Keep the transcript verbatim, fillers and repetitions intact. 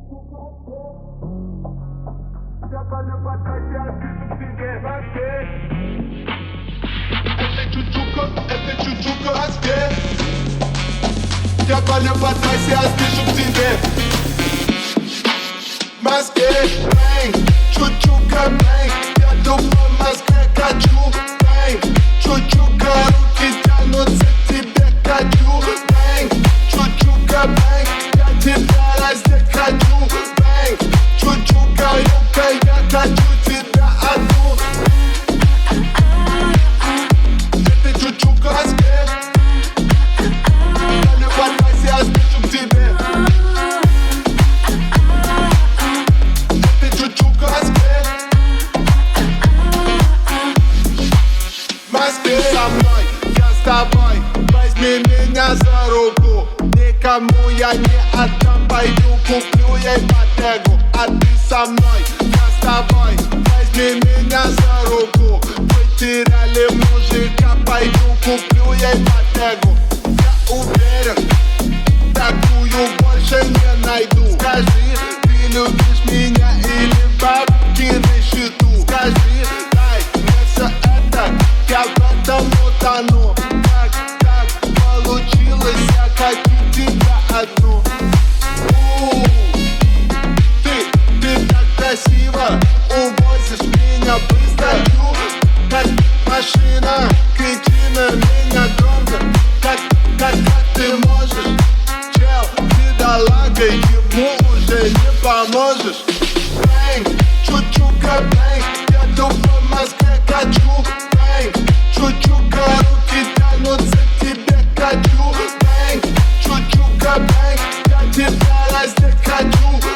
Я палю под трассе, я спешу к тебе в Москве. Это чучука, это чучука в Москве. Я палю под трассе, я спешу к тебе в Москве. Бэнг, чучука, бэнг. Я тупо в Москве качу. Бэнг, чучука, руки тянутся к тебе, качу. Бэнг, чучука, бэнг. Я тебя раздеть хочу. Бэнг, чучука, юбка, я хочу тебя одну. Это чучука в Москве. Я любовь, я спешу к тебе. Это чучука в Москве. В Москве со мной, я с тобой. Возьми меня за руку. Никому я не отдам, пойду куплю ей Bottega. А ты со мной, я с тобой. Возьми меня за руку. Потеряли мужика, пойду куплю ей Bottega. Я уверен, такую больше не найду. Скажи, ты любишь меня или бабки на счету? Скажи, дай мне все это, я в этом утону. Как так получилось, я хочу тебя одну. У-у-у. Ты, ты так красиво увозишь меня быстро. Как машина, кричи на меня громко. Как, как, как ты можешь? Чел, бедолага, ему уже не поможешь. Бэнг, чучука, бэнг. Я тупо в Москве качу. Бэнг, чучука, руки тянутся к тебе, качу. Бэнг, чучука, бэнг. Я тебя раздеть хочу.